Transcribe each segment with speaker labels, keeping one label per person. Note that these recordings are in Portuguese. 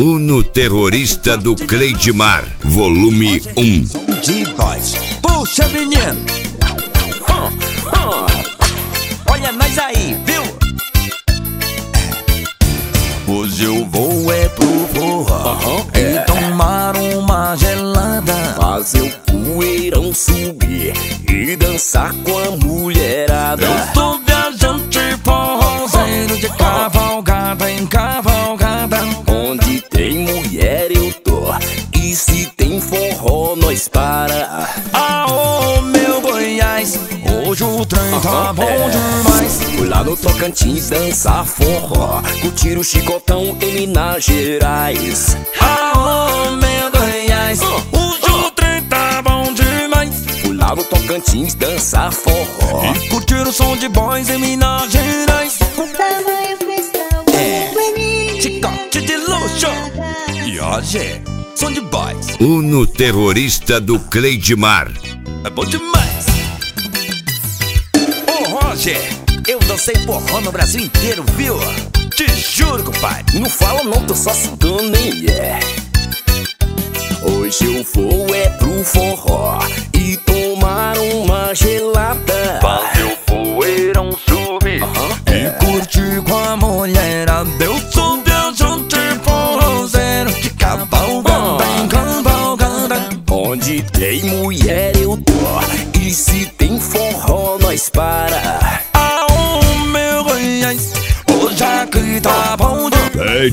Speaker 1: Uno Terrorista do Cleidmar, volume 1.
Speaker 2: De voz. Puxa, menino. Olha nós aí, viu? Hoje eu vou pro forró e tomar uma gelada,
Speaker 3: fazer o poeirão subir e dançar com a mulherada.
Speaker 2: eu tô viajante forrozeiro de cavalgada em cavalgada.
Speaker 3: Onde tem mulher eu tô, e se tem forró nós para.
Speaker 2: Aô, meu Goiás, hoje o trem tá bom demais.
Speaker 3: Fui lá no Tocantins dançar forró, curtir o chicotão em Minas Gerais.
Speaker 2: Aô, meu Goiás, hoje o trem tá bom demais.
Speaker 3: Fui lá no Tocantins dançar forró
Speaker 2: E curtir o som de boys em Minas Gerais. Chicote de luxo. E hoje, som de boys.
Speaker 1: Uno Terrorista do Cleidmar.
Speaker 2: É bom demais. Ô Roger, eu dancei forró no Brasil inteiro, viu? Te juro, compadre.
Speaker 3: Não fala não, tô só citando, hein? Hoje eu vou pro forró e tomar uma gelada,
Speaker 2: Fazer o poeirão subir e curtir com a mulherada. Eu sou viajante forrozeiro de cavalgada em cavalgada.
Speaker 3: onde tem mulher eu tô, e se tem forró nós para.
Speaker 2: Aô, meu Goiás, hoje aqui tá bom demais.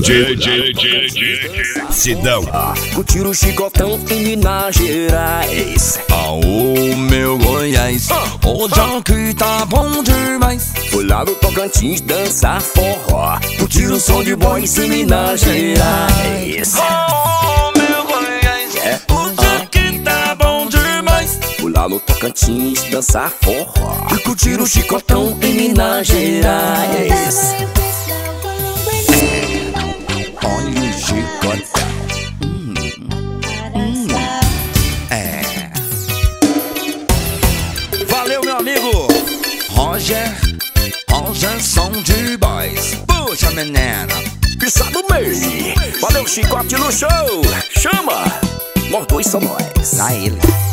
Speaker 1: Sidão.
Speaker 3: Curtir o chicotão em Minas Gerais.
Speaker 2: Aô, meu Goiás, hoje aqui tá bom demais.
Speaker 3: Fui lá no Tocantins dançar forró, curtir o som de boys em Minas Gerais.
Speaker 2: Aô, meu Goiás, hoje aqui tá bom demais.
Speaker 3: Fui lá no Tocantins dançar forró e curtir o chicotão em Minas Gerais.
Speaker 2: Olha o chicotão. Valeu, meu amigo Roger, som de boys. Puxa, menina.
Speaker 3: Pisa do meio. Valeu, Chicote no show. Chama. Nós dois só nós.
Speaker 2: Dá ele.